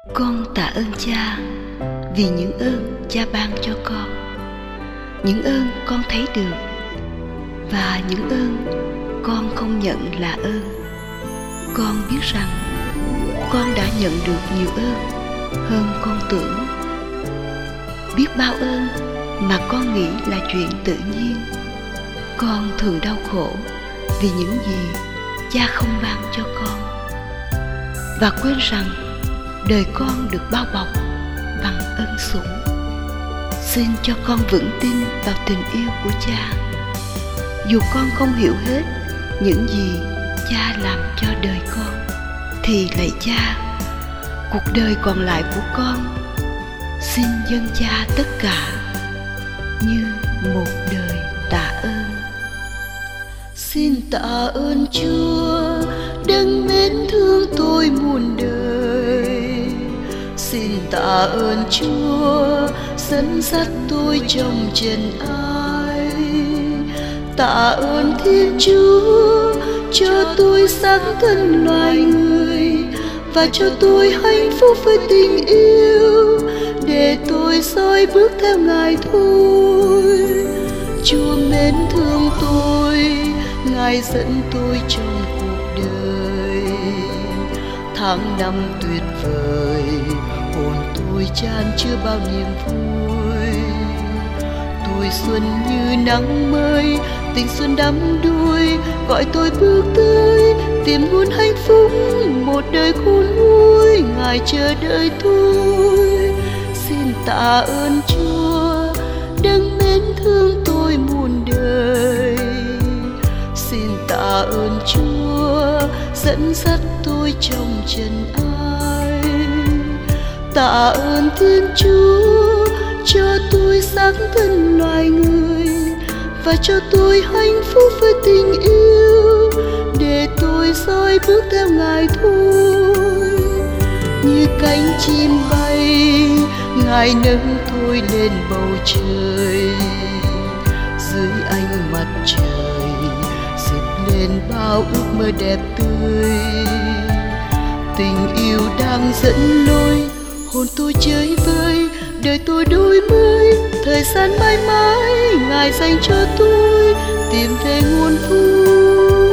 Con tạ ơn Cha vì những ơn Cha ban cho con, những ơn con thấy được và những ơn con không nhận là ơn. Con biết rằng con đã nhận được nhiều ơn hơn con tưởng. Biết bao ơn mà con nghĩ là chuyện tự nhiên. Con thường đau khổ vì những gì Cha không ban cho con, và quên rằng đời con được bao bọc bằng ân sủng. Xin cho con vững tin vào tình yêu của Cha. Dù con không hiểu hết những gì Cha làm cho đời con, thì lạy Cha, cuộc đời còn lại của con xin dâng Cha tất cả như một đời tạ ơn. Xin tạ ơn Chúa đấng mến thương tôi muôn đời. Xin tạ ơn Chúa dẫn dắt tôi trong trần ai. Tạ ơn Thiên Chúa cho tôi sáng thân loài người, và cho tôi hạnh phúc với tình yêu, để tôi soi bước theo Ngài thôi. Chúa mến thương tôi, Ngài dẫn tôi trong cuộc đời. Tháng năm tuyệt vời, hồn tôi chan chứa bao niềm vui. Tuổi xuân như nắng mới, tình xuân đắm đuối, gọi tôi bước tới tìm nguồn hạnh phúc. Một đời khôn nguôi, Ngài chờ đợi tôi. Xin tạ ơn Chúa đấng mến thương tôi muôn đời. Xin tạ ơn Chúa dẫn dắt tôi trong trần ai. Tạ ơn Thiên Chúa cho tôi sáng thân loài người, và cho tôi hạnh phúc với tình yêu, để tôi soi bước theo Ngài thôi. Như cánh chim bay, Ngài nâng tôi lên bầu trời. Dưới ánh mặt trời rực lên bao ước mơ đẹp tươi. Tình yêu đang dẫn lối, hồn tôi chơi vơi, đời tôi đổi mới. Thời gian mãi mãi Ngài dành cho tôi tìm về nguồn vui.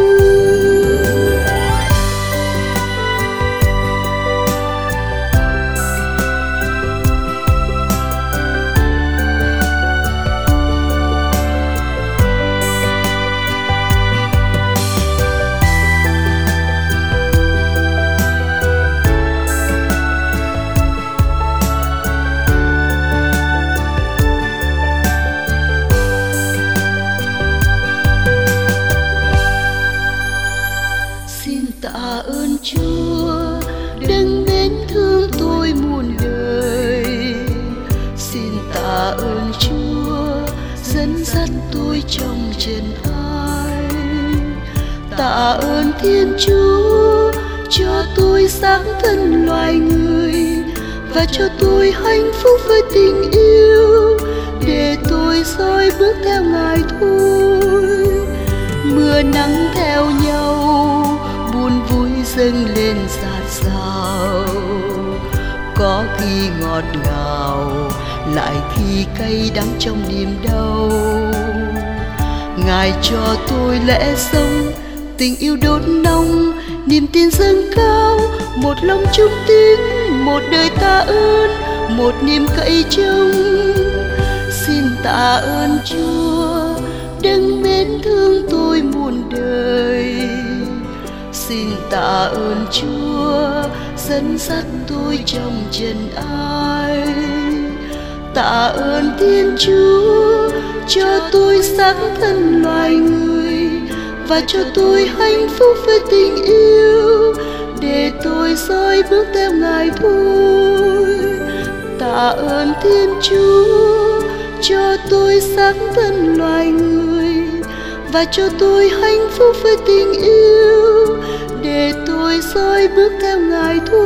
Tạ ơn Chúa đấng mến thương tôi muôn đời. Xin tạ ơn Chúa dẫn dắt tôi trong trần ai. Tạ ơn Thiên Chúa cho tôi sáng thân loài người, và cho tôi hạnh phúc với tình yêu, để tôi soi bước theo Ngài thôi. Mưa nắng theo nhau, buồn vui dâng lên dạt dào. Có khi ngọt ngào, lại khi cay đắng trong niềm đau. Ngài cho tôi lẽ sống, tình yêu đốt nóng, niềm tin dâng cao. Một lòng trung tín, một đời tạ ơn, một niềm cậy trông. Xin tạ ơn Chúa đấng mến thương tôi muôn đời. Xin tạ ơn Chúa dẫn dắt tôi trong trần ai. Tạ ơn Thiên Chúa cho tôi sáng thân loài người, và cho tôi hạnh phúc với tình yêu, để tôi soi bước theo Ngài thôi. Tạ ơn Thiên Chúa cho tôi sáng thân loài người, và cho tôi hạnh phúc với tình yêu, để tôi soi bước theo Ngài thôi.